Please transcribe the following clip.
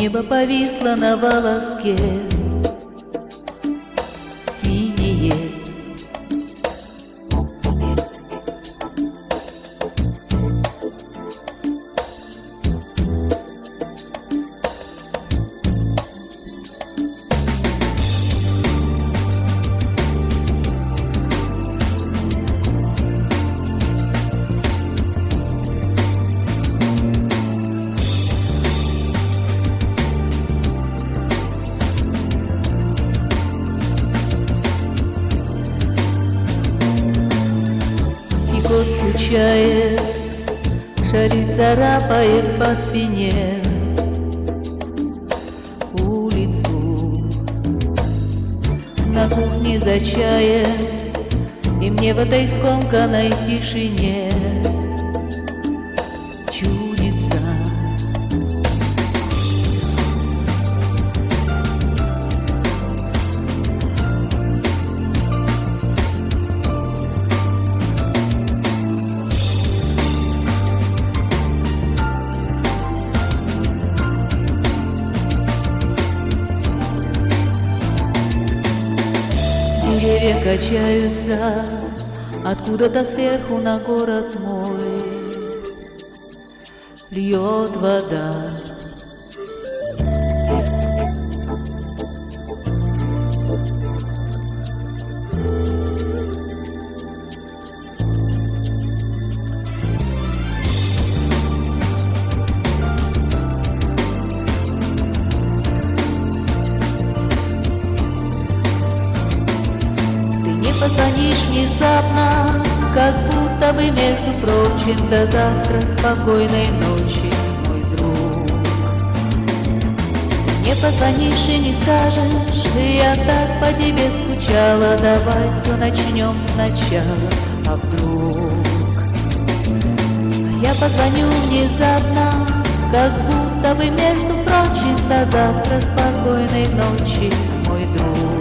небо повисло на волоске, синее. Кот скучает, шарит, царапает по спине улицу. На кухне за чаем, и мне в этой скомканной тишине чудится. Деревья качаются откуда-то сверху на город мой, льет вода. Позвонишь внезапно, как будто бы, между прочим, до завтра спокойной ночи, мой друг. Не позвонишь и не скажешь, я так по тебе скучала, давай все начнем сначала, а вдруг? Я позвоню внезапно, как будто бы, между прочим, до завтра спокойной ночи, мой друг.